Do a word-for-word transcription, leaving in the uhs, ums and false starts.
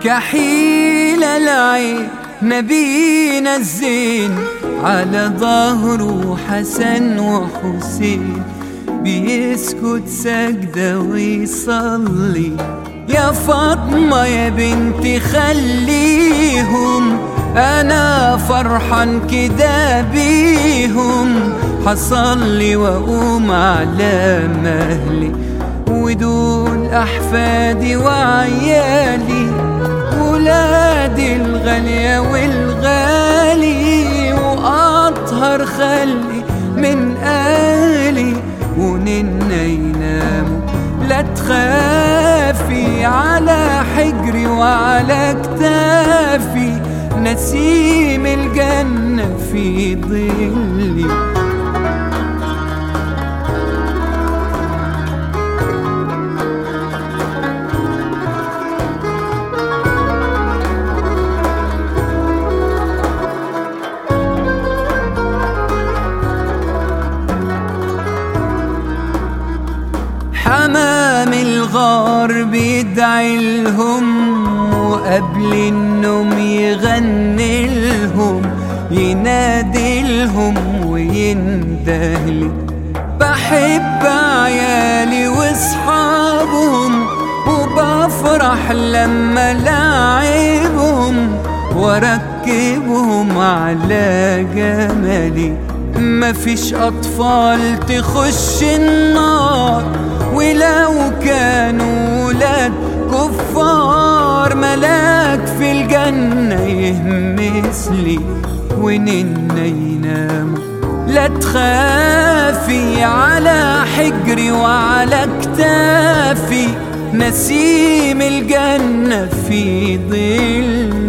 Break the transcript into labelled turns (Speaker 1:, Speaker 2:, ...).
Speaker 1: كحيل العين نبينا الزين، على ظهره حسن وحسين، بيسكت سجدة ويصلي. يا فاطمة يا بنتي خليهم، أنا فرحان كده بيهم، حصلي وأقوم على مهلي، ودول أحفادي وعيالي، ولادي الغالية والغالي، وأطهر خلي من أهلي، وننا يناموا لا تخافي، على حجري وعلى كتافي، نسيم الجنة في ظلي. حمام الغار بيدعي لهم، وقبل النوم يغني لهم، ينادي لهم ويندهلي. بحب عيالي واصحابهم، وبفرح لما لاعبهم، واركبهم على جمالي. مفيش أطفال تخش النار، ولو كانوا ولاد كفار، ملاك في الجنة يهمس لي، وننا يناموا لا تخافي، على حجري وعلى كتافي، نسيم الجنة في ظل